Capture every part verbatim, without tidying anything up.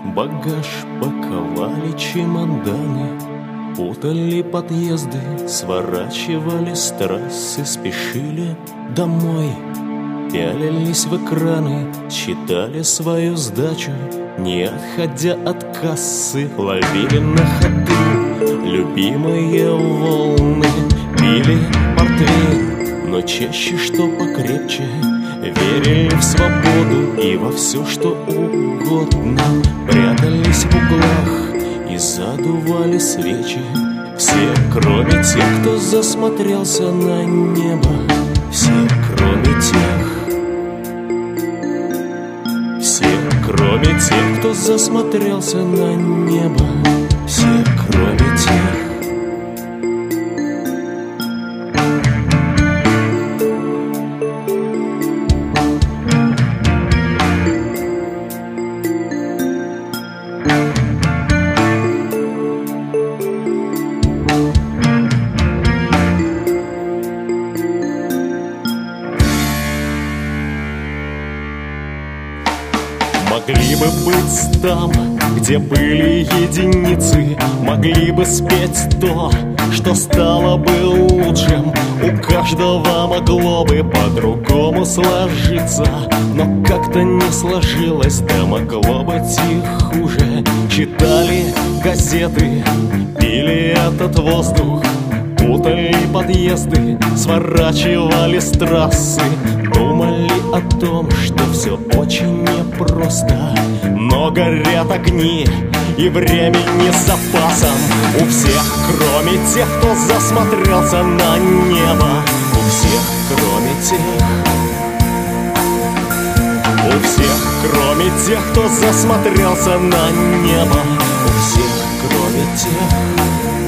Багаж паковали, чемоданы, путали подъезды, сворачивали с трассы, спешили домой. Пялились в экраны, читали свою сдачу, не отходя от кассы, ловили на ходу любимые волны, пили портвейн, но чаще, что покрепче, верили в свободу и во все, что угодно. Прятались в углах и задували свечи, все, кроме тех, кто засмотрелся на небо. Все, кроме тех, все, кроме тех, кто засмотрелся на небо. Все, кроме тех. Могли бы быть там, где были единицы, могли бы спеть то, что стало бы лучшим. У каждого могло бы по-другому сложиться, но как-то не сложилось, да могло быть и хуже. Читали газеты, пили этот воздух, путали подъезды, сворачивали с трассы, думали о том, что все очень непросто, но горят огни и времени с запасом. У всех, кроме тех, кто засмотрелся на небо. У всех, кроме тех. У всех, кроме тех, кто засмотрелся на небо. У всех, кроме тех.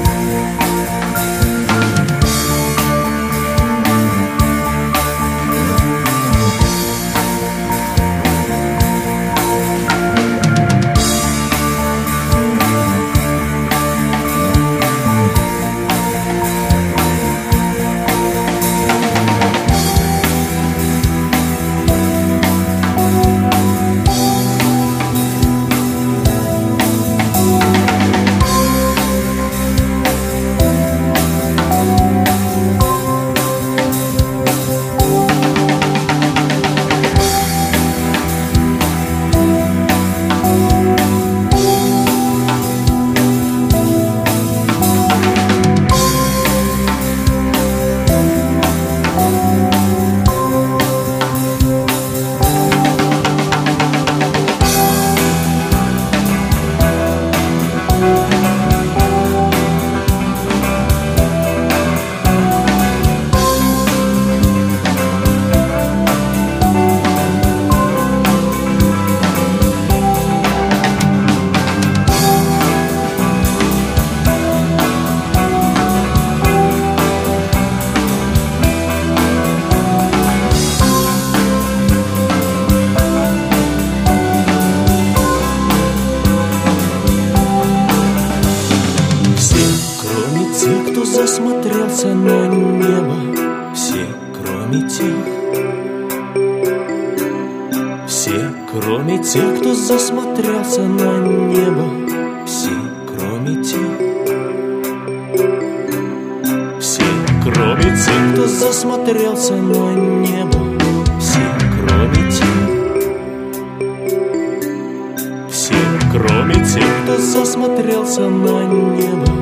Засмотрелся на небо. Все, кроме тех. Все, кроме тех, кто засмотрелся на небо. Все, кроме тех. Все, кроме тех, кто засмотрелся на небо. Все, кроме тех. Все, кроме тех, кто засмотрелся на небо.